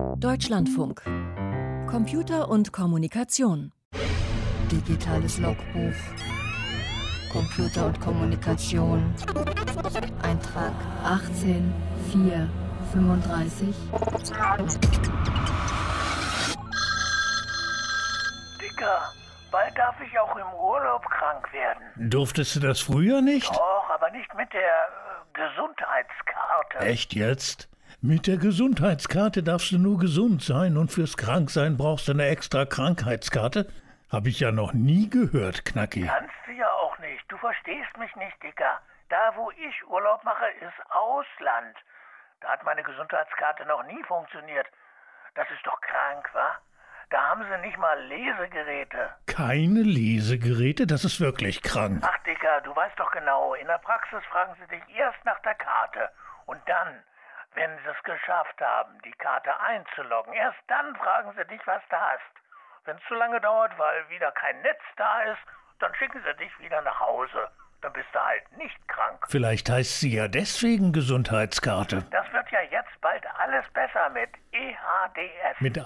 Deutschlandfunk. Computer und Kommunikation. Digitales Logbuch. Computer und Kommunikation. Eintrag 18435. Dicker, bald darf ich auch im Urlaub krank werden. Durftest du das früher nicht? Doch, aber nicht mit der Gesundheitskarte. Echt jetzt? Mit der Gesundheitskarte darfst du nur gesund sein und fürs Kranksein brauchst du eine extra Krankheitskarte? Hab ich ja noch nie gehört, Knacki. Kannst du ja auch nicht. Du verstehst mich nicht, Dicker. Da, wo ich Urlaub mache, ist Ausland. Da hat meine Gesundheitskarte noch nie funktioniert. Das ist doch krank, wa? Da haben sie nicht mal Lesegeräte. Keine Lesegeräte? Das ist wirklich krank. Ach, Dicker, du weißt doch genau, in der Praxis fragen sie dich erst nach der Karte. Und dann, wenn sie es geschafft haben, die Karte einzuloggen, erst dann fragen sie dich, was du hast. Wenn es zu lange dauert, weil wieder kein Netz da ist, dann schicken sie dich wieder nach Hause. Dann bist du halt nicht krank. Vielleicht heißt sie ja deswegen Gesundheitskarte. Das wird ja jetzt bald alles besser mit EHDS. Mit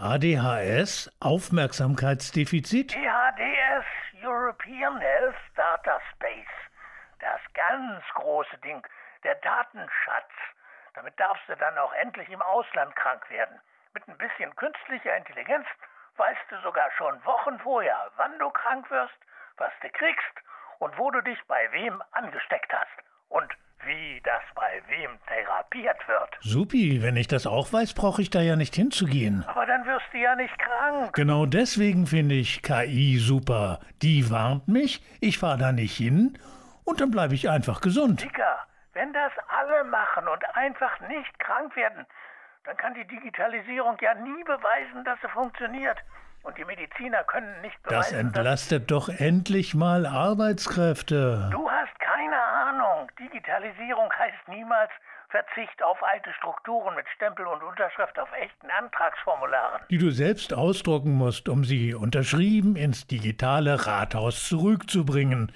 ADHS? Aufmerksamkeitsdefizit? EHDS, European Health Data Space. Das ganz große Ding, der Datenschatz. Damit darfst du dann auch endlich im Ausland krank werden. Mit ein bisschen künstlicher Intelligenz weißt du sogar schon Wochen vorher, wann du krank wirst, was du kriegst und wo du dich bei wem angesteckt hast und wie das bei wem therapiert wird. Supi, wenn ich das auch weiß, brauche ich da ja nicht hinzugehen. Aber dann wirst du ja nicht krank. Genau deswegen finde ich KI super. Die warnt mich, ich fahre da nicht hin und dann bleibe ich einfach gesund. Dicker, wenn das alle machen und einfach nicht krank werden, dann kann die Digitalisierung ja nie beweisen, dass sie funktioniert. Und die Mediziner können nicht beweisen, Das entlastet doch endlich mal Arbeitskräfte. Du hast keine Ahnung. Digitalisierung heißt niemals Verzicht auf alte Strukturen mit Stempel und Unterschrift auf echten Antragsformularen. Die du selbst ausdrucken musst, um sie unterschrieben ins digitale Rathaus zurückzubringen.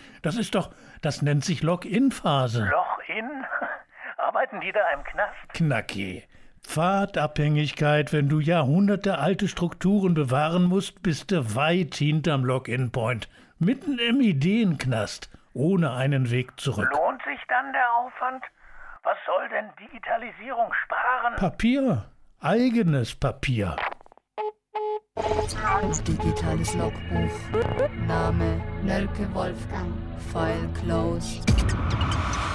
Das nennt sich Login-Phase. Loch-in? Arbeiten die da im Knast? Knacki. Pfadabhängigkeit, wenn du Jahrhunderte alte Strukturen bewahren musst, bist du weit hinterm Login-Point. Mitten im Ideenknast, ohne einen Weg zurück. Lohnt sich dann der Aufwand? Was soll denn Digitalisierung sparen? Papier. Eigenes Papier. Digitales Logbuch. Name Nölke Wolfgang. File closed.